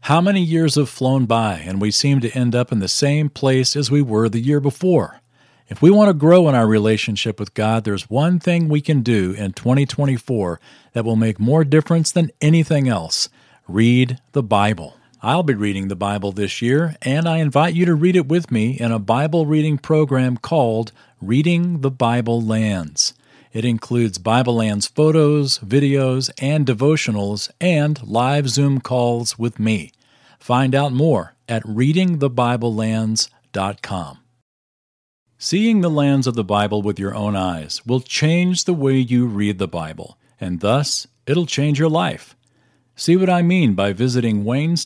How many years have flown by, and we seem to end up in the same place as we were the year before? If we want to grow in our relationship with God, there's one thing we can do in 2024 that will make more difference than anything else. Read the Bible. I'll be reading the Bible this year, and I invite you to read it with me in a Bible reading program called Reading the Bible Lands. It includes Bible Lands photos, videos, and devotionals, and live Zoom calls with me. Find out more at readingthebiblelands.com. Seeing the lands of the Bible with your own eyes will change the way you read the Bible, and thus it'll change your life. See what I mean by visiting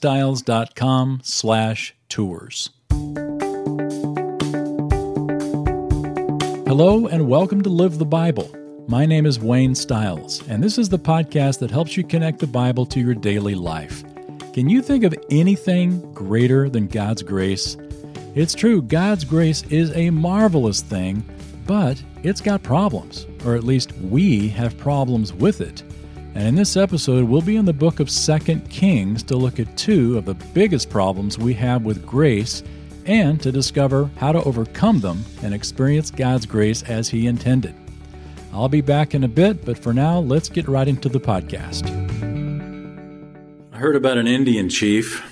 waynestyles.com/tours. Hello and welcome to Live the Bible. My name is Wayne Stiles, and this is the podcast that helps you connect the Bible to your daily life. Can you think of anything greater than God's grace? It's true, God's grace is a marvelous thing, but it's got problems, or at least we have problems with it. And in this episode, we'll be in the book of 2 Kings to look at two of the biggest problems we have with grace and to discover how to overcome them and experience God's grace as He intended. I'll be back in a bit, but for now, let's get right into the podcast. I heard about an Indian chief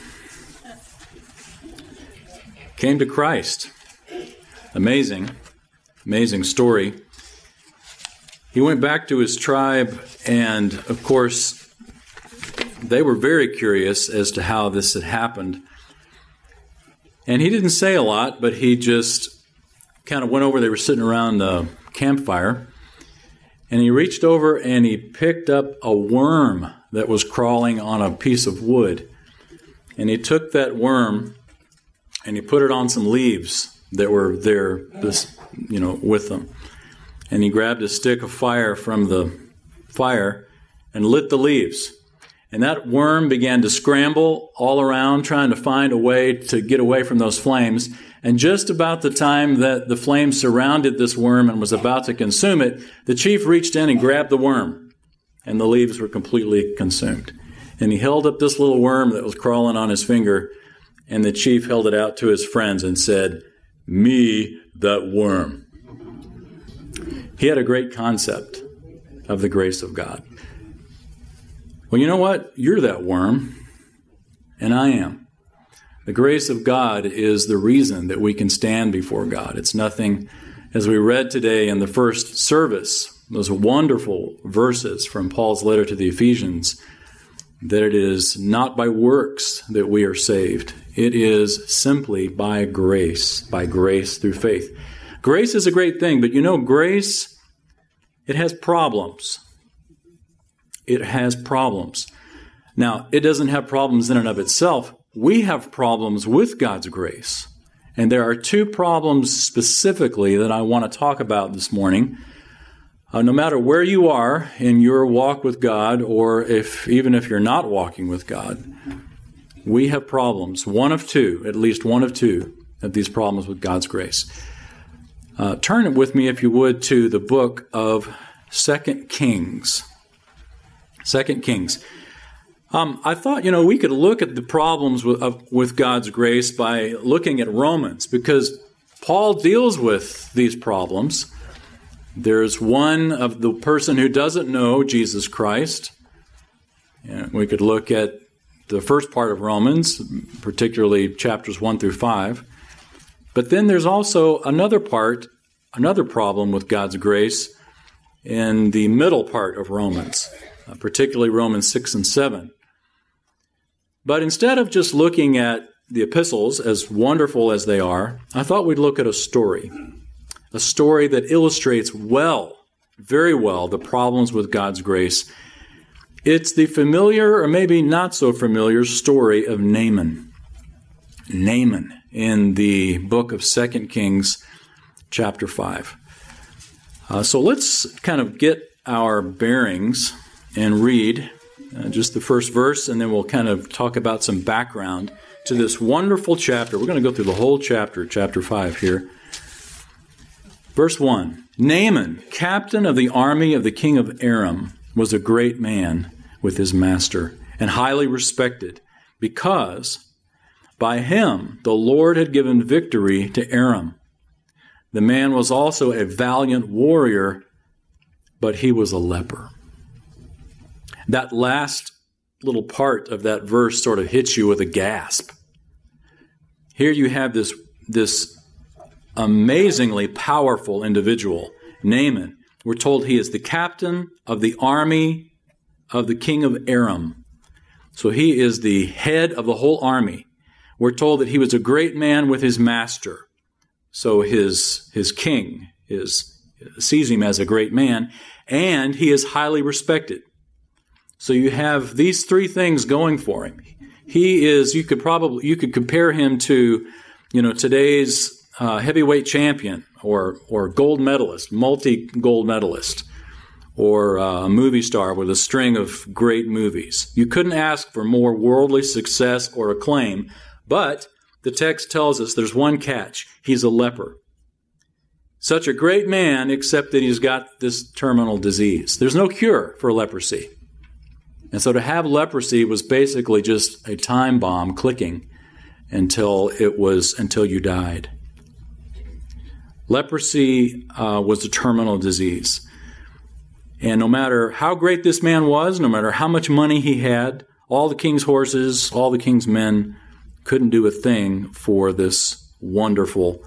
came to Christ. Amazing story. He went back to his tribe, and of course, they were very curious as to how this had happened. And he didn't say a lot, but he just kind of went over. They were sitting around the campfire, and he reached over and he picked up a worm that was crawling on a piece of wood. And he took that worm and he put it on some leaves that were there, with them. And he grabbed a stick of fire from the fire and lit the leaves. And that worm began to scramble all around, trying to find a way to get away from those flames. And just about the time that the flames surrounded this worm and was about to consume it, the chief reached in and grabbed the worm, and the leaves were completely consumed. And he held up this little worm that was crawling on his finger, and the chief held it out to his friends and said, "Me, that worm." He had a great concept of the grace of God. Well, you know what? You're that worm, and I am. The grace of God is the reason that we can stand before God. It's nothing, as we read today in the first service, those wonderful verses from Paul's letter to the Ephesians, that it is not by works that we are saved. It is simply by grace through faith. Grace is a great thing, but grace, it has problems. It has problems. Now, it doesn't have problems in and of itself. We have problems with God's grace. And there are two problems specifically that I want to talk about this morning. No matter where you are in your walk with God, or even if you're not walking with God, we have problems. At least one of two of these problems with God's grace. Turn with me, if you would, to the book of 2 Kings. 2 Kings. I thought, we could look at the problems with God's grace by looking at Romans, because Paul deals with these problems. There's one of the person who doesn't know Jesus Christ. We could look at the first part of Romans, particularly chapters 1 through 5. But then there's also another problem with God's grace in the middle part of Romans, particularly Romans 6 and 7. But instead of just looking at the epistles, as wonderful as they are, I thought we'd look at a story that illustrates very well, the problems with God's grace. It's the familiar, or maybe not so familiar, story of Naaman. Naaman in the book of 2 Kings, chapter 5. So let's kind of get our bearings and read just the first verse, and then we'll kind of talk about some background to this wonderful chapter. We're going to go through the whole chapter 5 here. Verse 1, Naaman, captain of the army of the king of Aram, was a great man with his master and highly respected. because by him the Lord had given victory to Aram. The man was also a valiant warrior, but he was a leper. That last little part of that verse sort of hits you with a gasp. Here you have this amazingly powerful individual, Naaman. We're told he is the captain of the army of the king of Aram. So he is the head of the whole army. We're told that he was a great man with his master. So his king sees him as a great man, and he is highly respected. So you have these three things going for him. He is, you could compare him to, today's heavyweight champion or gold medalist, multi-gold medalist, or a movie star with a string of great movies. You couldn't ask for more worldly success or acclaim, but the text tells us there's one catch. He's a leper. Such a great man, except that he's got this terminal disease. There's no cure for leprosy. And so to have leprosy was basically just a time bomb clicking until you died. Leprosy was a terminal disease. And no matter how great this man was, no matter how much money he had, all the king's horses, all the king's men couldn't do a thing for this wonderful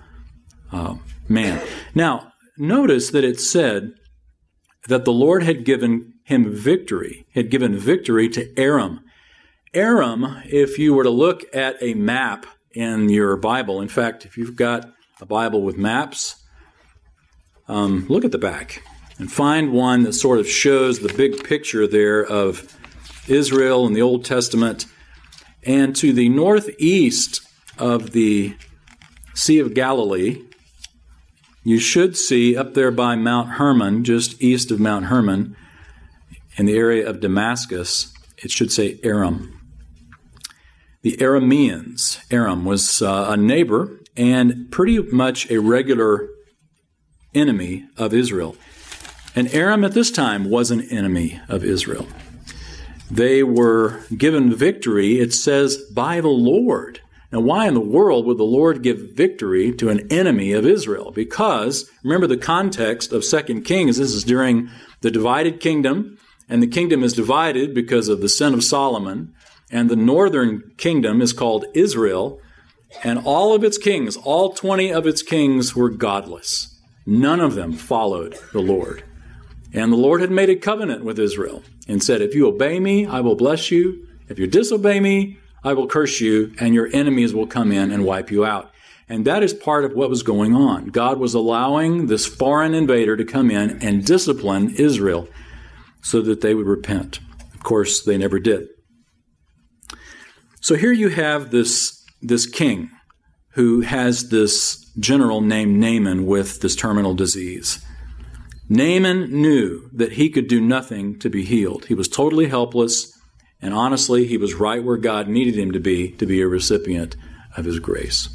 man. Now, notice that it said that the Lord had given him victory, had given victory to Aram. Aram, if you were to look at a map in your Bible, in fact, if you've got a Bible with maps, look at the back and find one that sort of shows the big picture there of Israel in the Old Testament. And to the northeast of the Sea of Galilee, you should see up there by Mount Hermon, just east of Mount Hermon, in the area of Damascus, it should say Aram. The Arameans. Aram was a neighbor and pretty much a regular enemy of Israel. And Aram at this time was an enemy of Israel. They were given victory, it says, by the Lord. Now, why in the world would the Lord give victory to an enemy of Israel? Because, remember the context of 2 Kings, this is during the divided kingdom, and the kingdom is divided because of the sin of Solomon, and the northern kingdom is called Israel, and all of its kings, all 20 of its kings were godless. None of them followed the Lord. And the Lord had made a covenant with Israel and said, if you obey me, I will bless you. If you disobey me, I will curse you, and your enemies will come in and wipe you out. And that is part of what was going on. God was allowing this foreign invader to come in and discipline Israel so that they would repent. Of course, they never did. So here you have this king who has this general named Naaman with this terminal disease. Naaman knew that he could do nothing to be healed. He was totally helpless, and honestly, he was right where God needed him to be a recipient of his grace.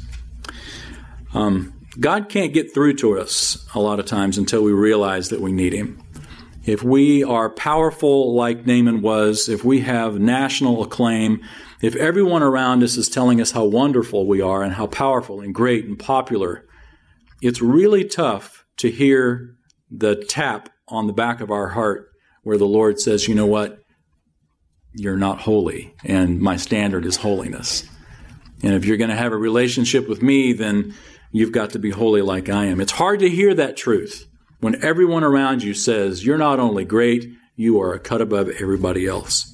God can't get through to us a lot of times until we realize that we need him. If we are powerful like Naaman was, if we have national acclaim, if everyone around us is telling us how wonderful we are and how powerful and great and popular, it's really tough to hear the tap on the back of our heart where the Lord says, you know what? You're not holy, and my standard is holiness. And if you're going to have a relationship with me, then you've got to be holy like I am. It's hard to hear that truth when everyone around you says, you're not only great, you are a cut above everybody else.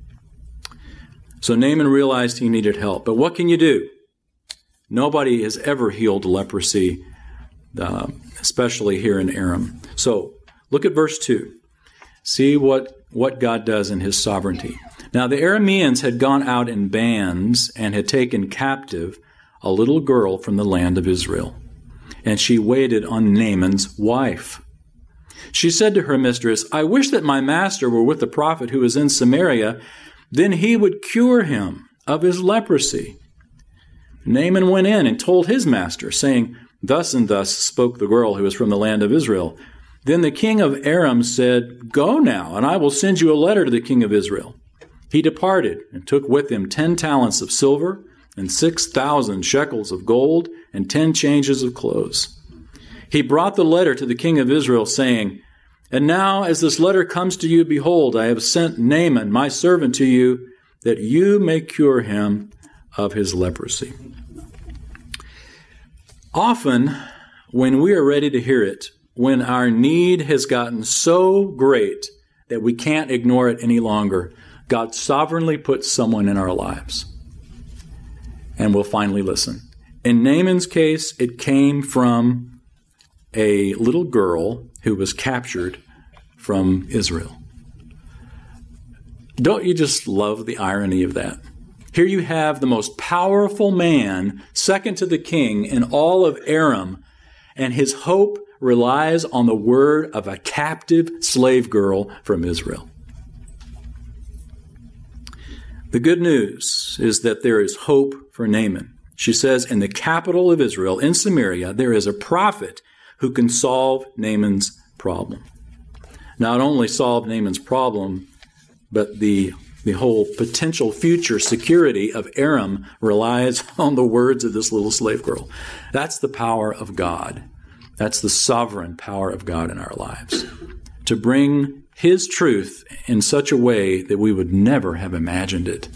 So Naaman realized he needed help. But what can you do? Nobody has ever healed leprosy, especially here in Aram. So look at verse 2. See what God does in his sovereignty. Now the Arameans had gone out in bands and had taken captive a little girl from the land of Israel, and she waited on Naaman's wife. She said to her mistress, I wish that my master were with the prophet who is in Samaria, then he would cure him of his leprosy. Naaman went in and told his master, saying, Thus and thus spoke the girl who is from the land of Israel. Then the king of Aram said, Go now, and I will send you a letter to the king of Israel. He departed and took with him 10 talents of silver and 6,000 shekels of gold and 10 changes of clothes. He brought the letter to the king of Israel, saying, "And now, as this letter comes to you, behold, I have sent Naaman, my servant, to you, that you may cure him of his leprosy." Often, when we are ready to hear it, when our need has gotten so great that we can't ignore it any longer, God sovereignly puts someone in our lives, and we'll finally listen. In Naaman's case, it came from a little girl who was captured from Israel. Don't you just love the irony of that? Here you have the most powerful man, second to the king in all of Aram, and his hope relies on the word of a captive slave girl from Israel. The good news is that there is hope for Naaman. She says, in the capital of Israel, in Samaria, there is a prophet who can solve Naaman's problem. Not only solve Naaman's problem, but the whole potential future security of Aram relies on the words of this little slave girl. That's the power of God. That's the sovereign power of God in our lives, to bring his truth in such a way that we would never have imagined it.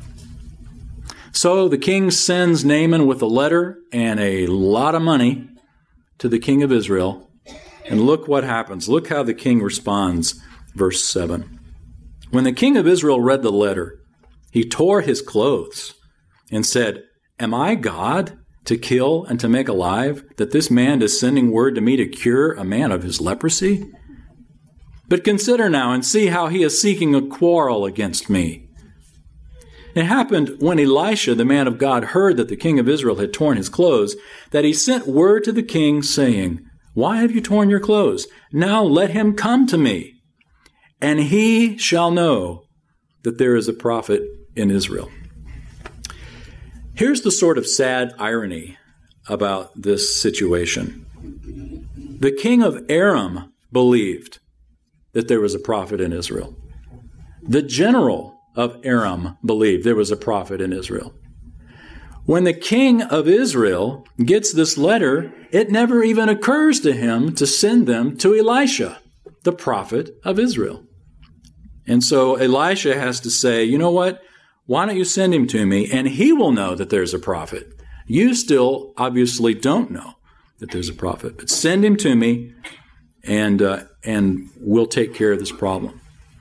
So the king sends Naaman with a letter and a lot of money to the king of Israel. And look what happens. Look how the king responds. Verse 7. When the king of Israel read the letter, he tore his clothes and said, "Am I God to kill and to make alive, that this man is sending word to me to cure a man of his leprosy? But consider now and see how he is seeking a quarrel against me." It happened when Elisha, the man of God, heard that the king of Israel had torn his clothes, that he sent word to the king, saying, "Why have you torn your clothes? Now let him come to me, and he shall know that there is a prophet in Israel." Here's the sort of sad irony about this situation. The king of Aram believed that there was a prophet in Israel. The general of Aram believed there was a prophet in Israel. When the king of Israel gets this letter, it never even occurs to him to send them to Elisha, the prophet of Israel. And so Elisha has to say, you know what? Why don't you send him to me, and he will know that there's a prophet. You still obviously don't know that there's a prophet, but send him to me, and we'll take care of this problem.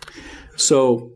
So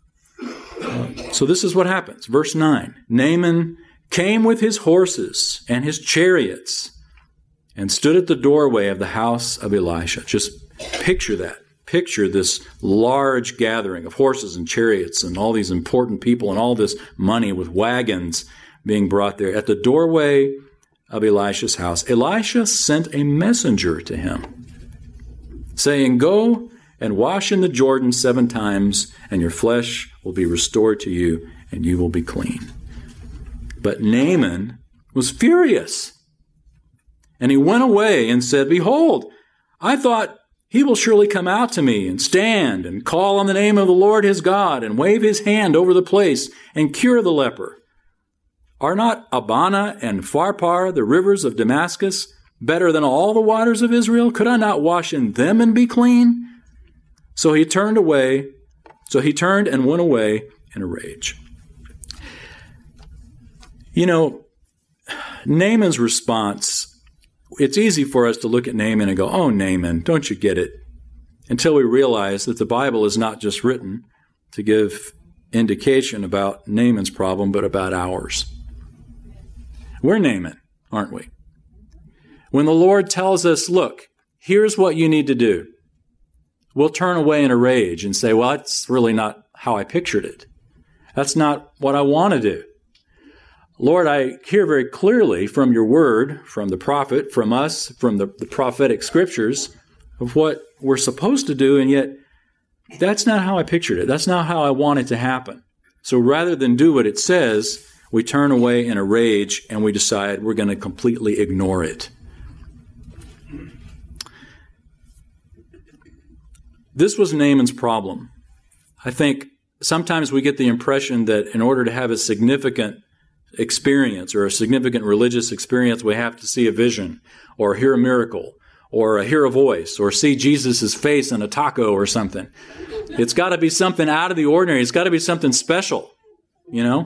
this is what happens. Verse 9, Naaman came with his horses and his chariots and stood at the doorway of the house of Elisha. Just picture that. Picture this large gathering of horses and chariots and all these important people and all this money with wagons being brought there. At the doorway of Elisha's house, Elisha sent a messenger to him, saying, "Go and wash in the Jordan 7 times, and your flesh will be restored to you, and you will be clean." But Naaman was furious, and he went away and said, "Behold, I thought, he will surely come out to me and stand and call on the name of the Lord his God and wave his hand over the place and cure the leper. Are not Abana and Pharpar, the rivers of Damascus, better than all the waters of Israel? Could I not wash in them and be clean?" So he turned and went away in a rage. You know, Naaman's response, it's easy for us to look at Naaman and go, "Oh, Naaman, don't you get it?" Until we realize that the Bible is not just written to give indication about Naaman's problem, but about ours. We're Naaman, aren't we? When the Lord tells us, look, here's what you need to do, we'll turn away in a rage and say, well, that's really not how I pictured it. That's not what I want to do. Lord, I hear very clearly from your word, from the prophet, from us, from the prophetic scriptures of what we're supposed to do, and yet that's not how I pictured it. That's not how I want it to happen. So rather than do what it says, we turn away in a rage and we decide we're going to completely ignore it. This was Naaman's problem. I think sometimes we get the impression that in order to have a significant experience or a significant religious experience, we have to see a vision or hear a miracle or hear a voice or see Jesus' face in a taco or something. It's got to be something out of the ordinary. It's got to be something special, you know?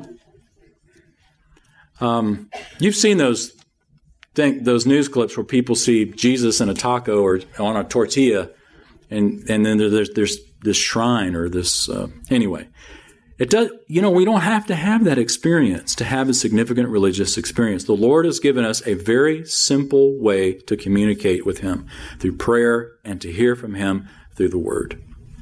You've seen those news clips where people see Jesus in a taco or on a tortilla, and then there's this shrine or this anyway. It does, you know, we don't have to have that experience to have a significant religious experience. The Lord has given us a very simple way to communicate with Him through prayer and to hear from Him through the Word.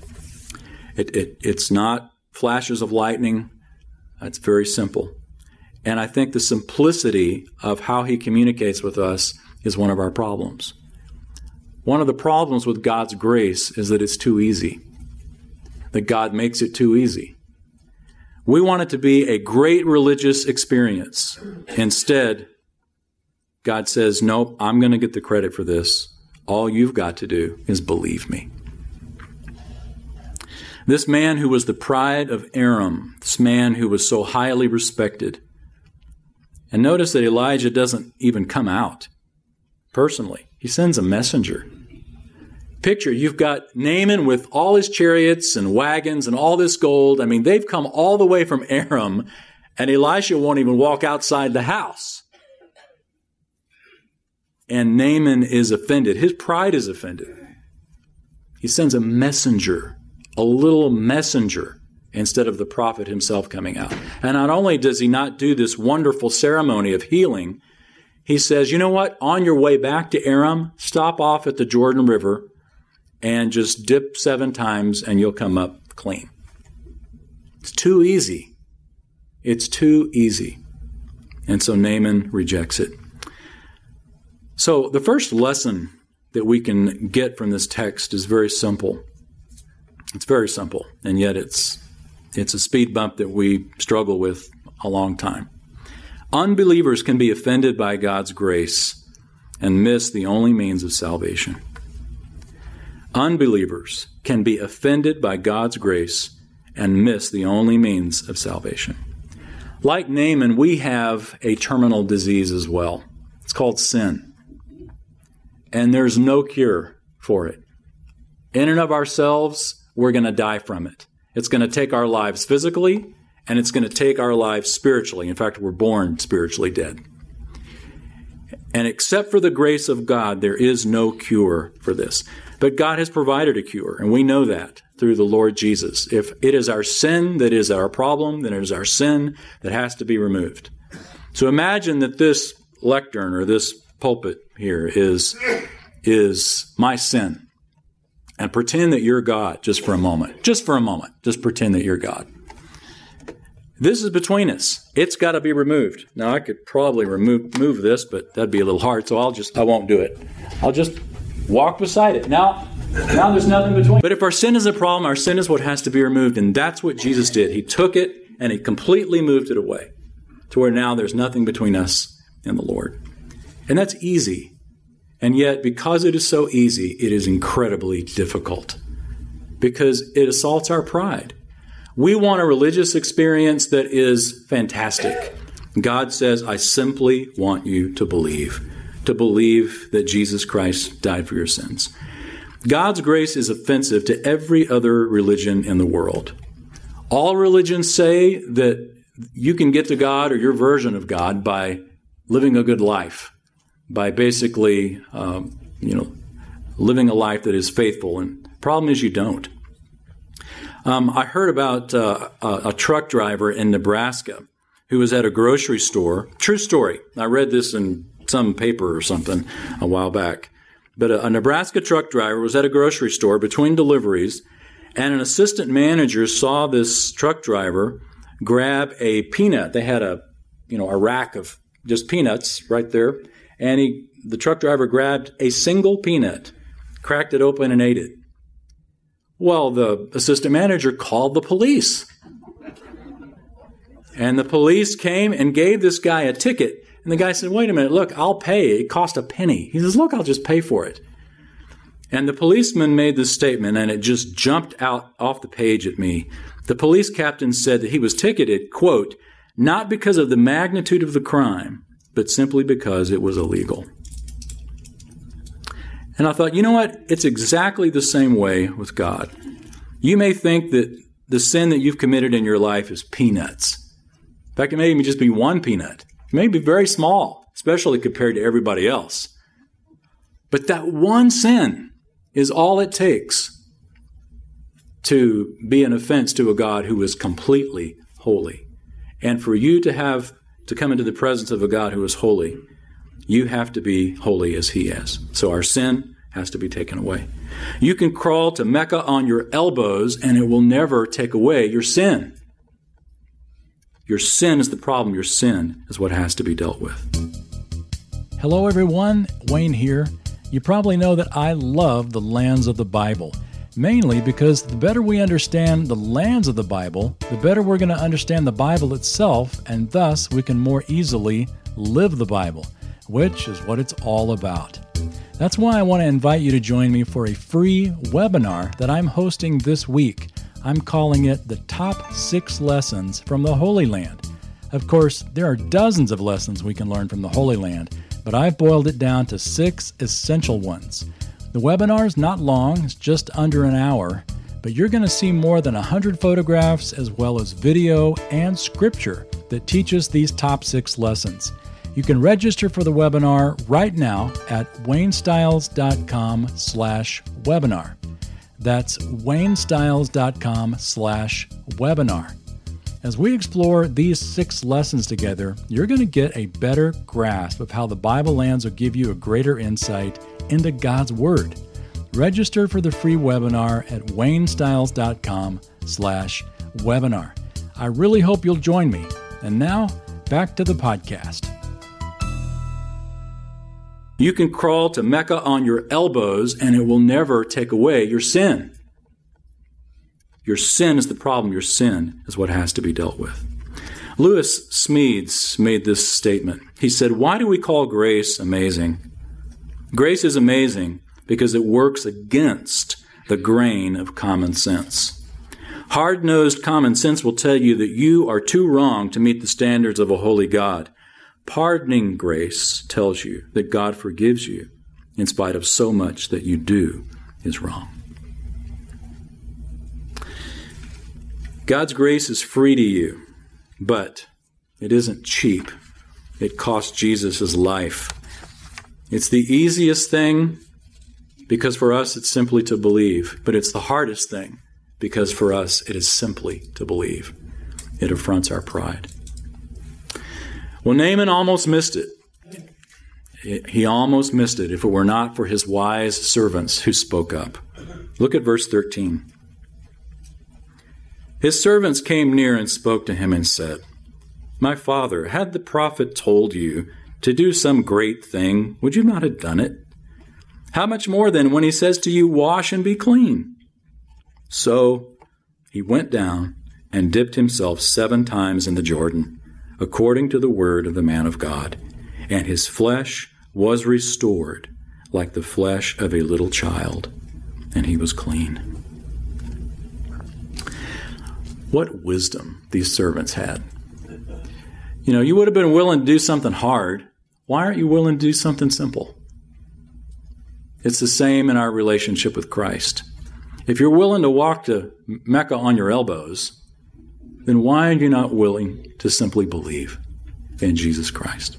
It's not flashes of lightning. It's very simple. And I think the simplicity of how He communicates with us is one of our problems. One of the problems with God's grace is that it's too easy, that God makes it too easy. We want it to be a great religious experience. Instead, God says, nope, I'm going to get the credit for this. All you've got to do is believe me. This man who was the pride of Aram, this man who was so highly respected. And notice that Elijah doesn't even come out personally. He sends a messenger. Picture, you've got Naaman with all his chariots and wagons and all this gold. I mean, they've come all the way from Aram, and Elisha won't even walk outside the house. And Naaman is offended. His pride is offended. He sends a messenger, a little messenger, instead of the prophet himself coming out. And not only does he not do this wonderful ceremony of healing, he says, you know what? On your way back to Aram, stop off at the Jordan River and just dip 7 times and you'll come up clean. It's too easy. It's too easy. And so Naaman rejects it. So the first lesson that we can get from this text is very simple. It's very simple, and yet it's a speed bump that we struggle with a long time. Unbelievers can be offended by God's grace and miss the only means of salvation. Unbelievers can be offended by God's grace and miss the only means of salvation. Like Naaman, we have a terminal disease as well. It's called sin. And there's no cure for it. In and of ourselves, we're going to die from it. It's going to take our lives physically, and it's going to take our lives spiritually. In fact, we're born spiritually dead. And except for the grace of God, there is no cure for this. But God has provided a cure, and we know that through the Lord Jesus. If it is our sin that is our problem, then it is our sin that has to be removed. So imagine that this lectern or this pulpit here is my sin. And pretend that you're God just for a moment. Just for a moment. Just pretend that you're God. This is between us. It's got to be removed. Now, I could probably move this, but that'd be a little hard, so I won't do it. I'll just walk beside it. Now there's nothing between. But if our sin is a problem, our sin is what has to be removed, and that's what Jesus did. He took it, and He completely moved it away to where now there's nothing between us and the Lord. And that's easy. And yet, because it is so easy, it is incredibly difficult because it assaults our pride. We want a religious experience that is fantastic. God says, I simply want you to believe that Jesus Christ died for your sins. God's grace is offensive to every other religion in the world. All religions say that you can get to God or your version of God by living a good life, by basically, living a life that is faithful. And the problem is you don't. I heard about a truck driver in Nebraska who was at a grocery store. True story. I read this in some paper or something a while back. But a Nebraska truck driver was at a grocery store between deliveries, and an assistant manager saw this truck driver grab a peanut. They had a rack of just peanuts right there. And the truck driver grabbed a single peanut, cracked it open, and ate it. Well, the assistant manager called the police. And the police came and gave this guy a ticket. And the guy said, wait a minute, look, I'll pay. It cost a penny. He says, look, I'll just pay for it. And the policeman made this statement, and it just jumped out off the page at me. The police captain said that he was ticketed, quote, not because of the magnitude of the crime, but simply because it was illegal. And I thought, you know what? It's exactly the same way with God. You may think that the sin that you've committed in your life is peanuts. In fact, it may even just be one peanut. It may be very small, especially compared to everybody else. But that one sin is all it takes to be an offense to a God who is completely holy. And for you to come into the presence of a God who is holy, you have to be holy as he is. So our sin has to be taken away. You can crawl to Mecca on your elbows and it will never take away your sin. Your sin is the problem. Your sin is what has to be dealt with. Hello everyone, Wayne here. You probably know that I love the lands of the Bible, mainly because the better we understand the lands of the Bible, the better we're going to understand the Bible itself, and thus we can more easily live the Bible, which is what it's all about. That's why I want to invite you to join me for a free webinar that I'm hosting this week. I'm calling it the Top 6 Lessons from the Holy Land. Of course, there are dozens of lessons we can learn from the Holy Land, but I've boiled it down to 6 essential ones. The webinar is not long, it's just under an hour, but you're going to see more than 100 photographs as well as video and scripture that teaches these top 6 lessons. You can register for the webinar right now at waynestyles.com/webinar. That's waynestyles.com/webinar. As we explore these 6 lessons together, you're going to get a better grasp of how the Bible lands will give you a greater insight into God's Word. Register for the free webinar at waynestyles.com/webinar. I really hope you'll join me. And now, back to the podcast. You can crawl to Mecca on your elbows and it will never take away your sin. Your sin is the problem. Your sin is what has to be dealt with. Lewis Smedes made this statement. He said, why do we call grace amazing? Grace is amazing because it works against the grain of common sense. Hard-nosed common sense will tell you that you are too wrong to meet the standards of a holy God. Pardoning grace tells you that God forgives you in spite of so much that you do is wrong. God's grace is free to you, but it isn't cheap. It cost Jesus his life. It's the easiest thing because for us it's simply to believe, but it's the hardest thing because for us it is simply to believe. It affronts our pride. Well, Naaman almost missed it. He almost missed it if it were not for his wise servants who spoke up. Look at verse 13. His servants came near and spoke to him and said, my father, had the prophet told you to do some great thing, would you not have done it? How much more then when he says to you, wash and be clean? So he went down and dipped himself 7 times in the Jordan, according to the word of the man of God, and his flesh was restored like the flesh of a little child, and he was clean. What wisdom these servants had. You know, you would have been willing to do something hard. Why aren't you willing to do something simple? It's the same in our relationship with Christ. If you're willing to walk to Mecca on your elbows, then why are you not willing to simply believe in Jesus Christ?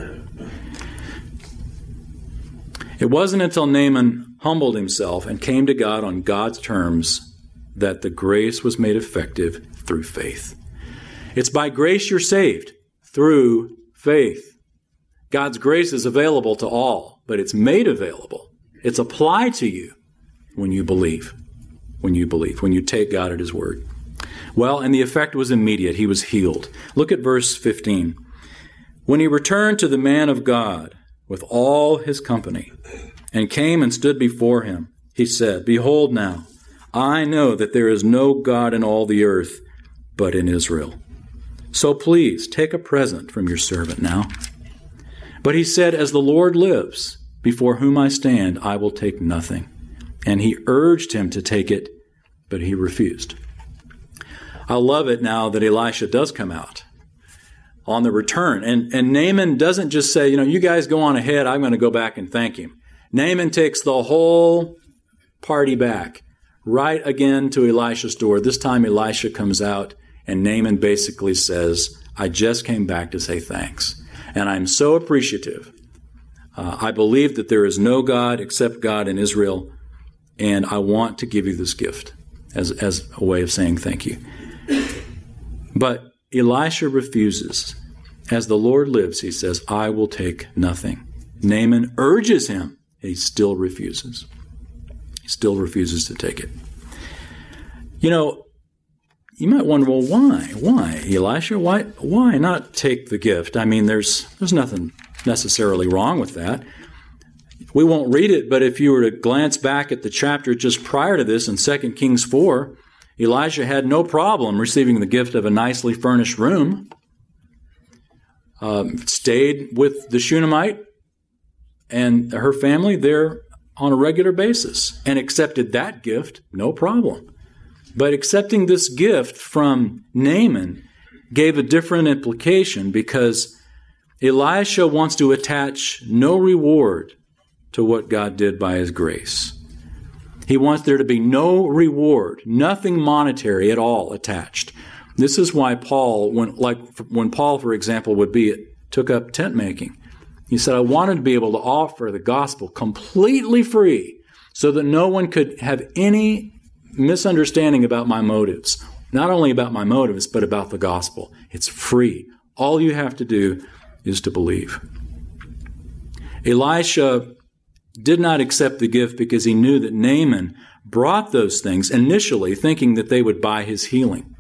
It wasn't until Naaman humbled himself and came to God on God's terms that the grace was made effective through faith. It's by grace you're saved, through faith. God's grace is available to all, but it's made available. It's applied to you when you believe, when you take God at his word. Well, and the effect was immediate. He was healed. Look at verse 15. When he returned to the man of God with all his company and came and stood before him, he said, behold now, I know that there is no God in all the earth but in Israel. So please take a present from your servant now. But he said, as the Lord lives, before whom I stand, I will take nothing. And he urged him to take it, but he refused. I love it now that Elisha does come out on the return. And Naaman doesn't just say, you guys go on ahead, I'm going to go back and thank him. Naaman takes the whole party back, right again to Elisha's door. This time Elisha comes out, and Naaman basically says, I just came back to say thanks. And I'm so appreciative. I believe that there is no God except God in Israel, and I want to give you this gift as a way of saying thank you. But Elisha refuses. As the Lord lives, he says, I will take nothing. Naaman urges him. He still refuses. He still refuses to take it. You might wonder, well, why? Why, Elisha? Why not take the gift? I mean, there's nothing necessarily wrong with that. We won't read it, but if you were to glance back at the chapter just prior to this in 2 Kings 4, Elisha had no problem receiving the gift of a nicely furnished room, stayed with the Shunammite and her family there on a regular basis, and accepted that gift, no problem. But accepting this gift from Naaman gave a different implication, because Elisha wants to attach no reward to what God did by his grace. He wants there to be no reward, nothing monetary at all attached. This is why Paul, when Paul, for example, took up tent making, he said, I wanted to be able to offer the gospel completely free so that no one could have any misunderstanding about my motives. Not only about my motives, but about the gospel. It's free. All you have to do is to believe. Elisha did not accept the gift because he knew that Naaman brought those things initially thinking that they would buy his healing.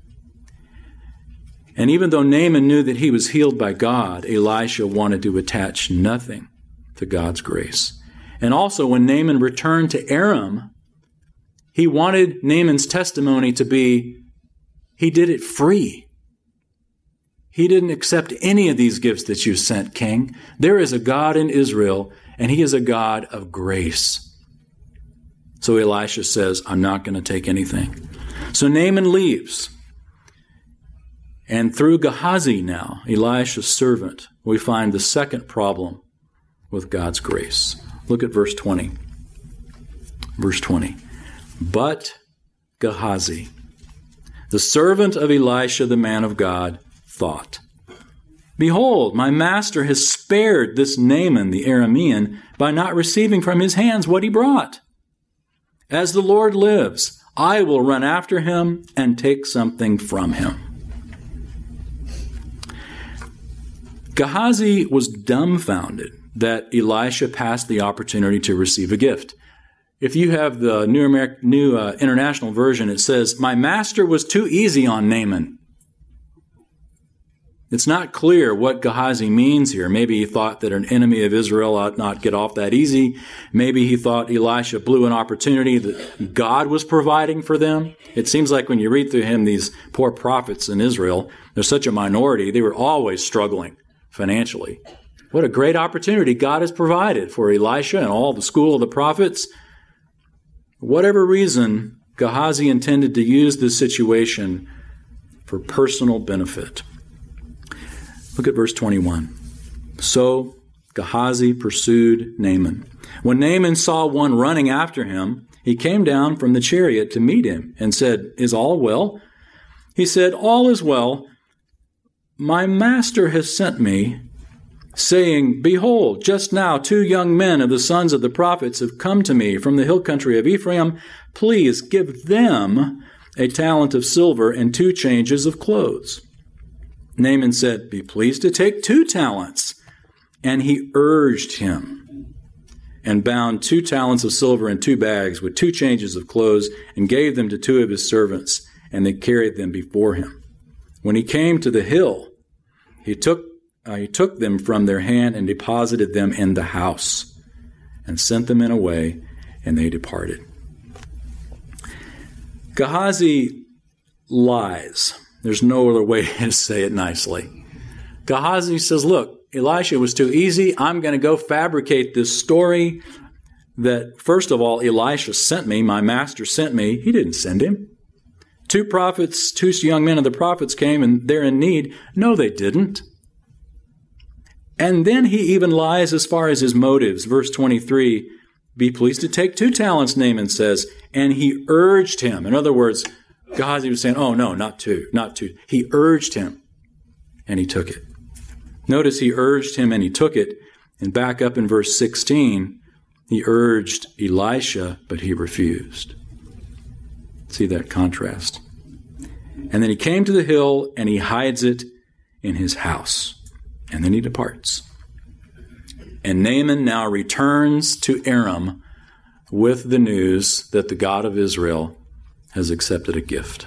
And even though Naaman knew that he was healed by God, Elisha wanted to attach nothing to God's grace. And also when Naaman returned to Aram, he wanted Naaman's testimony to be, he did it free. He didn't accept any of these gifts that you sent, king. There is a God in Israel, and he is a God of grace. So Elisha says, I'm not going to take anything. So Naaman leaves. And through Gehazi now, Elisha's servant, we find the second problem with God's grace. Look at verse 20. Verse 20. But Gehazi, the servant of Elisha, the man of God, thought, Behold, my master has spared this Naaman the Aramean by not receiving from his hands what he brought. As the Lord lives, I will run after him and take something from him. Gehazi was dumbfounded that Elisha passed the opportunity to receive a gift. If you have the New International Version, it says, My master was too easy on Naaman. It's not clear what Gehazi means here. Maybe he thought that an enemy of Israel ought not get off that easy. Maybe he thought Elisha blew an opportunity that God was providing for them. It seems like when you read through him, these poor prophets in Israel, they're such a minority, they were always struggling financially. What a great opportunity God has provided for Elisha and all the school of the prophets. Whatever reason, Gehazi intended to use this situation for personal benefit. Look at verse 21. So Gehazi pursued Naaman. When Naaman saw one running after him, he came down from the chariot to meet him and said, Is all well? He said, All is well. My master has sent me, saying, Behold, just now 2 young men of the sons of the prophets have come to me from the hill country of Ephraim. Please give them a talent of silver and 2 changes of clothes. Naaman said, Be pleased to take 2 talents. And he urged him and bound 2 talents of silver in 2 bags with 2 changes of clothes and gave them to 2 of his servants, and they carried them before him. When he came to the hill, he took them from their hand and deposited them in the house and sent them in away, and they departed. Gehazi lies. There's no other way to say it nicely. Gehazi says, look, Elisha was too easy. I'm going to go fabricate this story that, first of all, Elisha sent me. My master sent me. He didn't send him. Two young men of the prophets came and they're in need. No, they didn't. And then he even lies as far as his motives. Verse 23, be pleased to take 2 talents, Naaman says. And he urged him. In other words, Gehazi was saying, oh no, not two. He urged him and he took it. Notice he urged him and he took it. And back up in verse 16, he urged Elisha, but he refused. See that contrast. And then he came to the hill and he hides it in his house. And then he departs. And Naaman now returns to Aram with the news that the God of Israel has accepted a gift.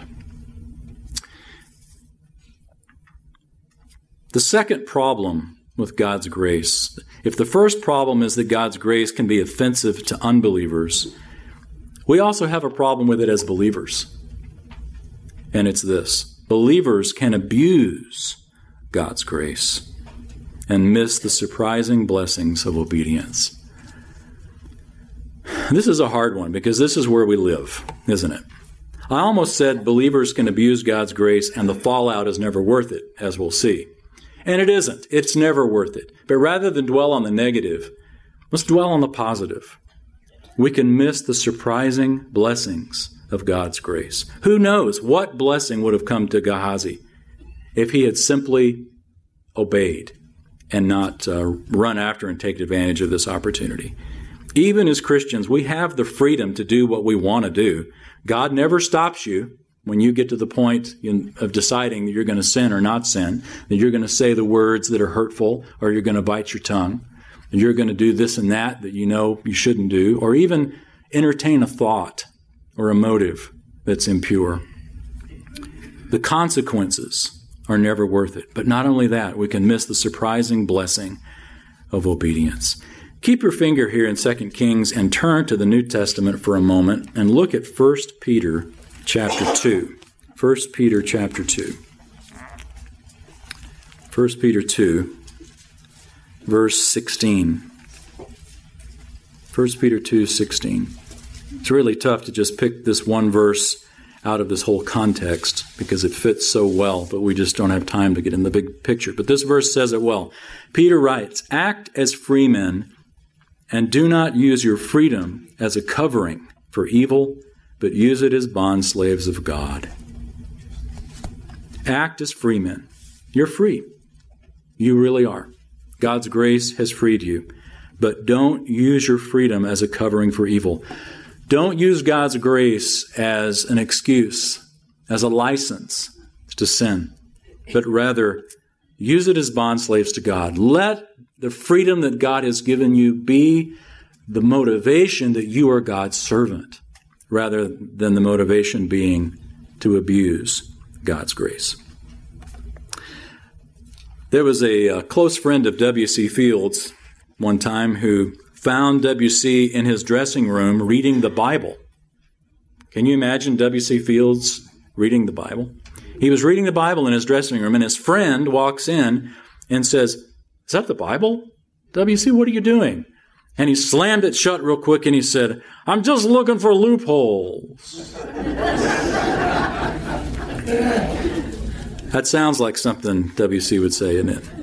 The second problem with God's grace, if the first problem is that God's grace can be offensive to unbelievers, we also have a problem with it as believers. And it's this: believers can abuse God's grace and miss the surprising blessings of obedience. This is a hard one because this is where we live, isn't it? I almost said believers can abuse God's grace and the fallout is never worth it, as we'll see. And it isn't. It's never worth it. But rather than dwell on the negative, let's dwell on the positive. We can miss the surprising blessings of God's grace. Who knows what blessing would have come to Gehazi if he had simply obeyed and not run after and take advantage of this opportunity. Even as Christians, we have the freedom to do what we want to do. God never stops you when you get to the point of deciding that you're going to sin or not sin, that you're going to say the words that are hurtful, or you're going to bite your tongue, and you're going to do this and that you know you shouldn't do, or even entertain a thought or a motive that's impure. The consequences are never worth it. But not only that, we can miss the surprising blessing of obedience. Keep your finger here in 2 Kings and turn to the New Testament for a moment and look at 1 Peter chapter 2. 1 Peter chapter 2. 1 Peter 2, verse 16. 1 Peter 2, 16. It's really tough to just pick this one verse out of this whole context because it fits so well, but we just don't have time to get in the big picture. But this verse says it well. Peter writes, act as free men and do not use your freedom as a covering for evil, but use it as bondslaves of God. Act as free men. You're free. You really are. God's grace has freed you. But don't use your freedom as a covering for evil. Don't use God's grace as an excuse, as a license to sin, but rather use it as bondslaves to God. Let the freedom that God has given you be the motivation that you are God's servant, rather than the motivation being to abuse God's grace. There was a close friend of W.C. Fields one time who found W.C. in his dressing room reading the Bible. Can you imagine W.C. Fields reading the Bible? He was reading the Bible in his dressing room, and his friend walks in and says, is that the Bible? W.C., what are you doing? And he slammed it shut real quick, and he said, I'm just looking for loopholes. That sounds like something W.C. would say, isn't it?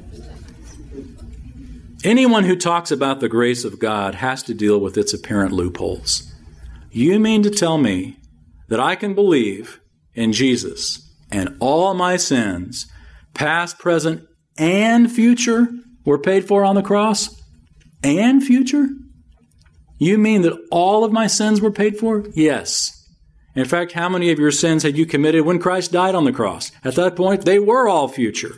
Anyone who talks about the grace of God has to deal with its apparent loopholes. You mean to tell me that I can believe in Jesus and all my sins, past, present, and future, were paid for on the cross? And future? You mean that all of my sins were paid for? Yes. In fact, how many of your sins had you committed when Christ died on the cross? At that point, they were all future.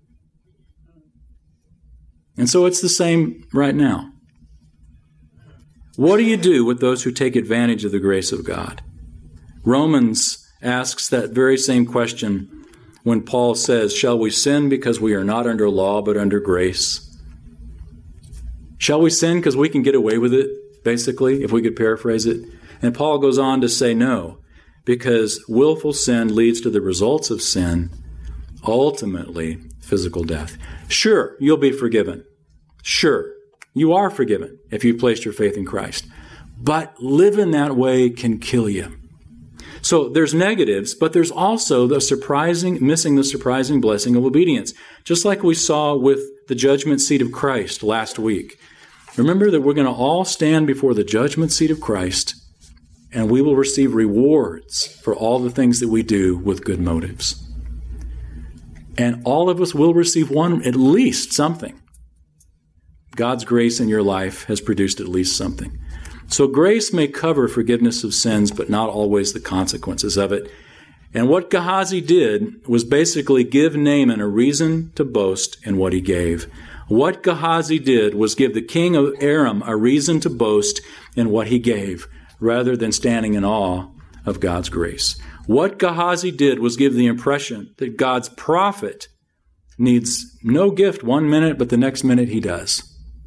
And so it's the same right now. What do you do with those who take advantage of the grace of God? Romans asks that very same question when Paul says, shall we sin because we are not under law but under grace? Shall we sin because we can get away with it, basically, if we could paraphrase it? And Paul goes on to say no, because willful sin leads to the results of sin, ultimately physical death. Sure, you'll be forgiven. Sure, you are forgiven if you placed your faith in Christ. But living that way can kill you. So there's negatives, but there's also missing the surprising blessing of obedience. Just like we saw with the judgment seat of Christ last week. Remember that we're going to all stand before the judgment seat of Christ, and we will receive rewards for all the things that we do with good motives. And all of us will receive at least something. God's grace in your life has produced at least something. So grace may cover forgiveness of sins, but not always the consequences of it. And what Gehazi did was basically give Naaman a reason to boast in what he gave. What Gehazi did was give the king of Aram a reason to boast in what he gave, rather than standing in awe of God's grace. What Gehazi did was give the impression that God's prophet needs no gift 1 minute, but the next minute he does.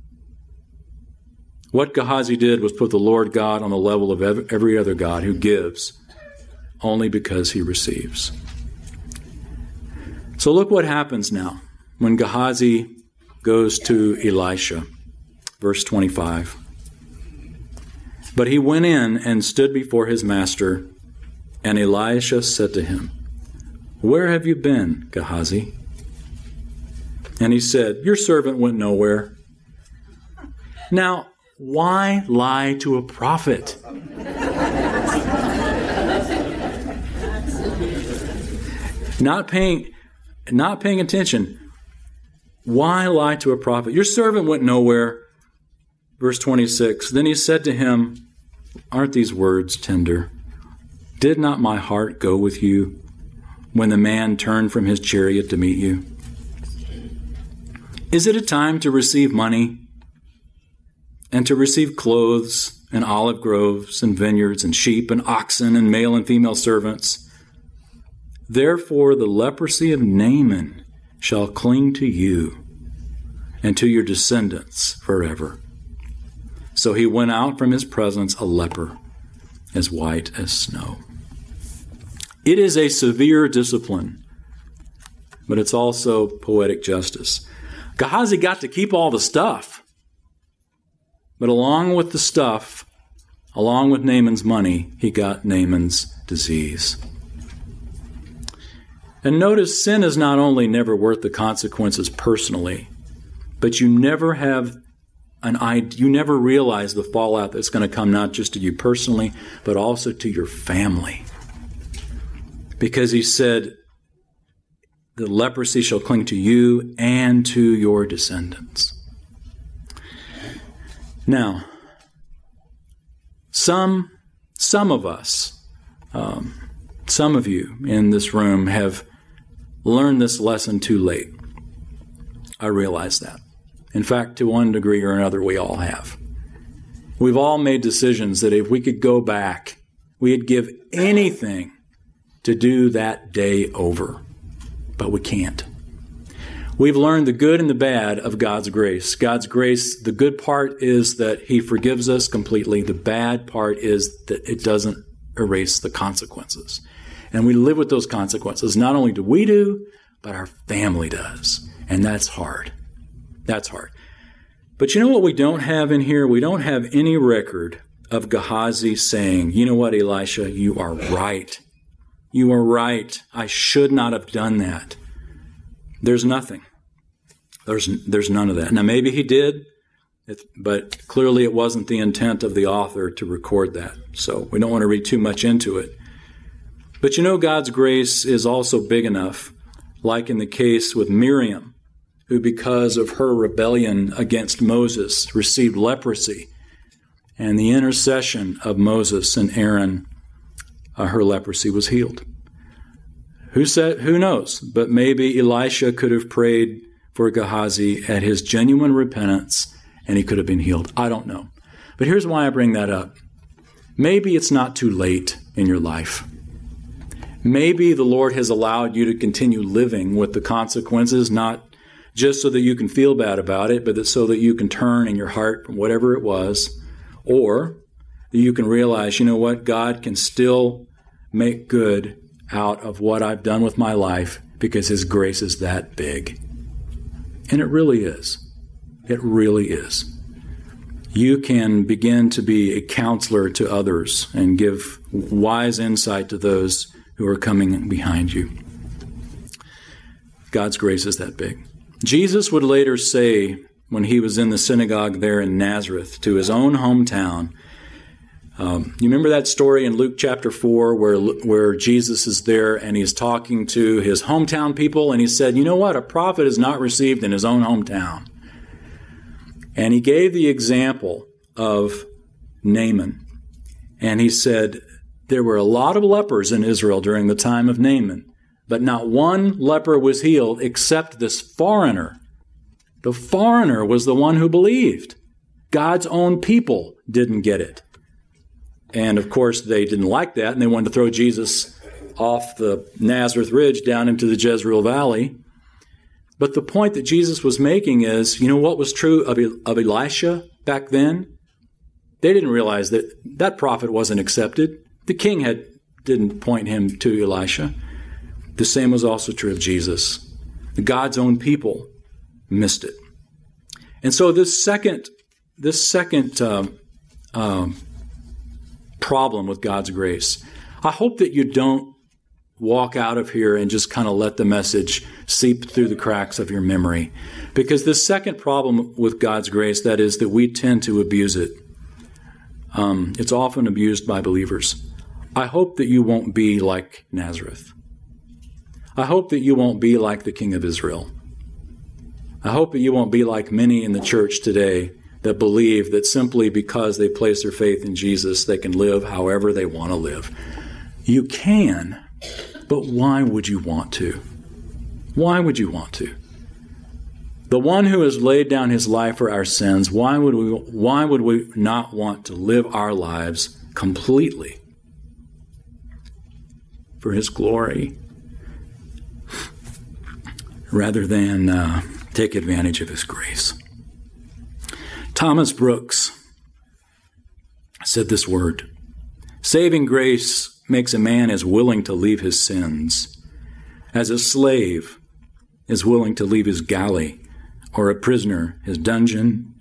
What Gehazi did was put the Lord God on the level of every other God who gives only because he receives. So look what happens now when Gehazi goes to Elisha. Verse 25. But he went in and stood before his master, and Elisha said to him, "Where have you been, Gehazi?" And he said, "Your servant went nowhere." Now, why lie to a prophet? Not paying attention. Why lie to a prophet? Your servant went nowhere. Verse 26. Then he said to him, "Aren't these words tender? Did not my heart go with you when the man turned from his chariot to meet you? Is it a time to receive money and to receive clothes and olive groves and vineyards and sheep and oxen and male and female servants? Therefore the leprosy of Naaman shall cling to you and to your descendants forever." So he went out from his presence a leper, as white as snow. It is a severe discipline, but it's also poetic justice. Gehazi got to keep all the stuff. But along with the stuff, along with Naaman's money, he got Naaman's disease. And notice, sin is not only never worth the consequences personally, but you never realize the fallout that's going to come not just to you personally, but also to your family. Because he said, the leprosy shall cling to you and to your descendants. Now, some of us, some of you in this room have learned this lesson too late. I realize that. In fact, to one degree or another, we all have. We've all made decisions that if we could go back, we'd give anything to do that day over. But we can't. We've learned the good and the bad of God's grace. God's grace, the good part is that he forgives us completely. The bad part is that it doesn't erase the consequences. And we live with those consequences. Not only do we do, but our family does. And that's hard. That's hard. But you know what we don't have in here? We don't have any record of Gehazi saying, "You know what, Elisha, you are right. You are right. I should not have done that." There's nothing. There's none of that. Now, maybe he did, but clearly it wasn't the intent of the author to record that. So we don't want to read too much into it. But you know, God's grace is also big enough, like in the case with Miriam, who because of her rebellion against Moses received leprosy. And the intercession of Moses and Aaron, her leprosy was healed. Who knows? But maybe Elisha could have prayed for Gehazi at his genuine repentance, and he could have been healed. I don't know. But here's why I bring that up. Maybe it's not too late in your life. Maybe the Lord has allowed you to continue living with the consequences, not just so that you can feel bad about it, but so that you can turn in your heart from whatever it was, or that you can realize, you know what, God can still make good out of what I've done with my life because his grace is that big. And it really is. It really is. you can begin to be a counselor to others and give wise insight to those who are coming behind you. God's grace is that big. Jesus would later say, when he was in the synagogue there in Nazareth, to his own hometown, you remember that story in Luke chapter 4 where Jesus is there and he's talking to his hometown people, and he said, you know what? A prophet is not received in his own hometown. And he gave the example of Naaman. And he said, there were a lot of lepers in Israel during the time of Naaman, but not one leper was healed except this foreigner. The foreigner was the one who believed. God's own people didn't get it. And of course, they didn't like that, and they wanted to throw Jesus off the Nazareth Ridge down into the Jezreel Valley. But the point that Jesus was making is, you know what was true of Elisha back then? They didn't realize that that prophet wasn't accepted. The king didn't point him to Elisha. The same was also true of Jesus. God's own people missed it. And so this second problem with God's grace, I hope that you don't walk out of here and just kind of let the message seep through the cracks of your memory. Because the second problem with God's grace, that is that we tend to abuse it. It's often abused by believers. I hope that you won't be like Nazareth. I hope that you won't be like the King of Israel. I hope that you won't be like many in the church today that believe that simply because they place their faith in Jesus, they can live however they want to live. You can, but why would you want to? Why would you want to? The one who has laid down his life for our sins, why would we not want to live our lives completely for his glory rather than take advantage of his grace? Thomas Brooks said this word: saving grace makes a man as willing to leave his sins as a slave is willing to leave his galley, or a prisoner his dungeon,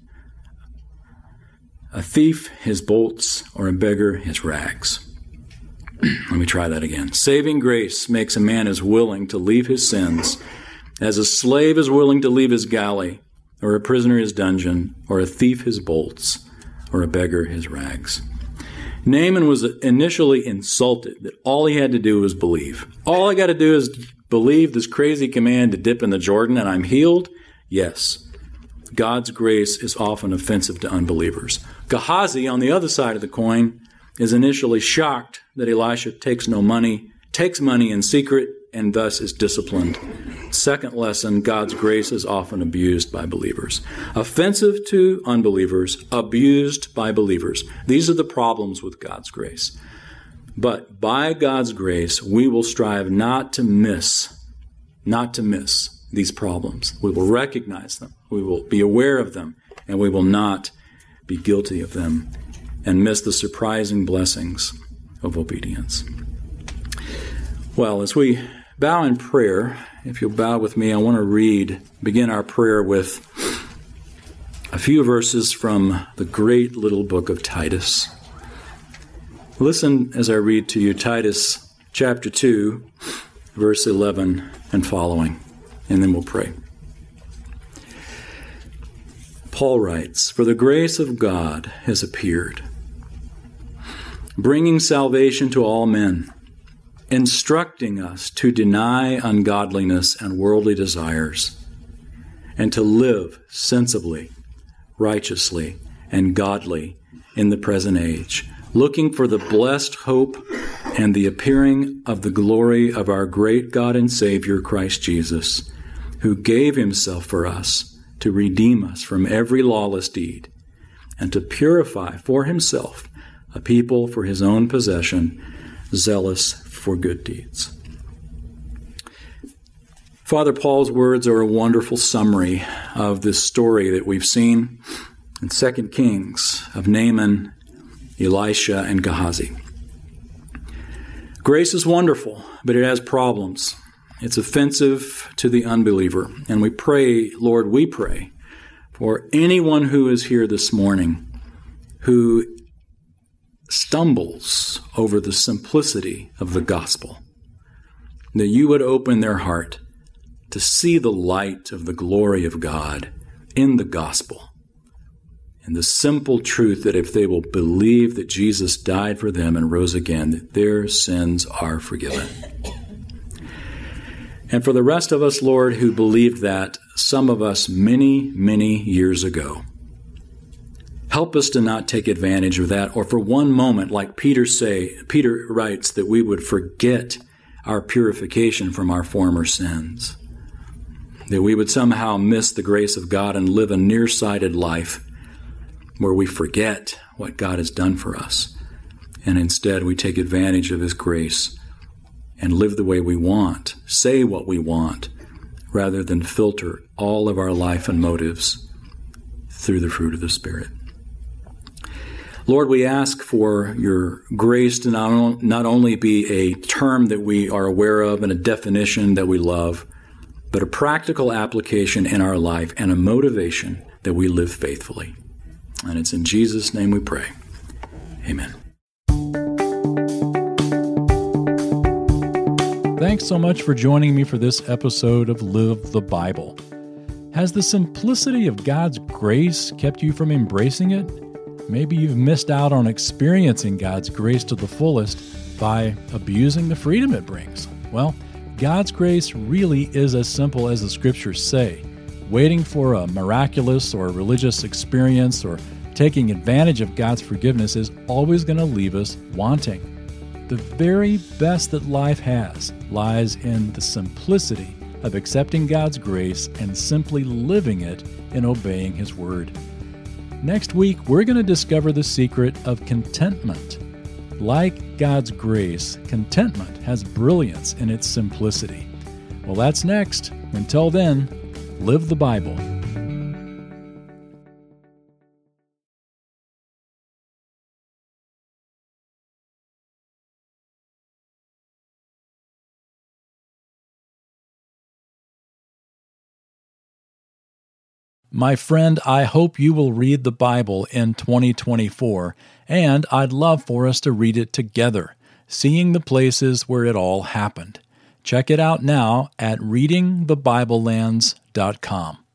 a thief his bolts, or a beggar his rags. Let me try that again. Saving grace makes a man as willing to leave his sins as a slave is willing to leave his galley, or a prisoner his dungeon, or a thief his bolts, or a beggar his rags. Naaman was initially insulted that all he had to do was believe. All I got to do is believe this crazy command to dip in the Jordan and I'm healed? Yes. God's grace is often offensive to unbelievers. Gehazi, on the other side of the coin, is initially shocked that Elisha takes money in secret, and thus is disciplined. Second lesson, God's grace is often abused by believers. Offensive to unbelievers, abused by believers. These are the problems with God's grace. But by God's grace, we will strive not to miss these problems. We will recognize them. We will be aware of them, and we will not be guilty of them and miss the surprising blessings of obedience. Well, as we bow in prayer, if you'll bow with me, I want to begin our prayer with a few verses from the great little book of Titus. Listen as I read to you Titus chapter 2, verse 11 and following, and then we'll pray. Paul writes, "For the grace of God has appeared, bringing salvation to all men, instructing us to deny ungodliness and worldly desires, and to live sensibly, righteously, and godly in the present age, looking for the blessed hope and the appearing of the glory of our great God and Savior, Christ Jesus, who gave himself for us to redeem us from every lawless deed, and to purify for himself a people for his own possession, zealous for good deeds." Father Paul's words are a wonderful summary of this story that we've seen in 2 Kings of Naaman, Elisha, and Gehazi. Grace is wonderful, but it has problems. It's offensive to the unbeliever. And we pray, Lord, we pray for anyone who is here this morning who stumbles over the simplicity of the gospel, that you would open their heart to see the light of the glory of God in the gospel, and the simple truth that if they will believe that Jesus died for them and rose again, that their sins are forgiven. And for the rest of us, Lord, who believed that, some of us many, many years ago, help us to not take advantage of that, or for one moment, like Peter writes, that we would forget our purification from our former sins, that we would somehow miss the grace of God and live a nearsighted life where we forget what God has done for us, and instead we take advantage of His grace and live the way we want, say what we want, rather than filter all of our life and motives through the fruit of the Spirit. Lord, we ask for your grace to not only be a term that we are aware of and a definition that we love, but a practical application in our life and a motivation that we live faithfully. And it's in Jesus' name we pray. Amen. Thanks so much for joining me for this episode of Live the Bible. Has the simplicity of God's grace kept you from embracing it? Maybe you've missed out on experiencing God's grace to the fullest by abusing the freedom it brings. Well, God's grace really is as simple as the Scriptures say. Waiting for a miraculous or religious experience or taking advantage of God's forgiveness is always going to leave us wanting. The very best that life has lies in the simplicity of accepting God's grace and simply living it and obeying His Word. Next week, we're going to discover the secret of contentment. Like God's grace, contentment has brilliance in its simplicity. Well, that's next. Until then, live the Bible. My friend, I hope you will read the Bible in 2024, and I'd love for us to read it together, seeing the places where it all happened. Check it out now at readingthebiblelands.com.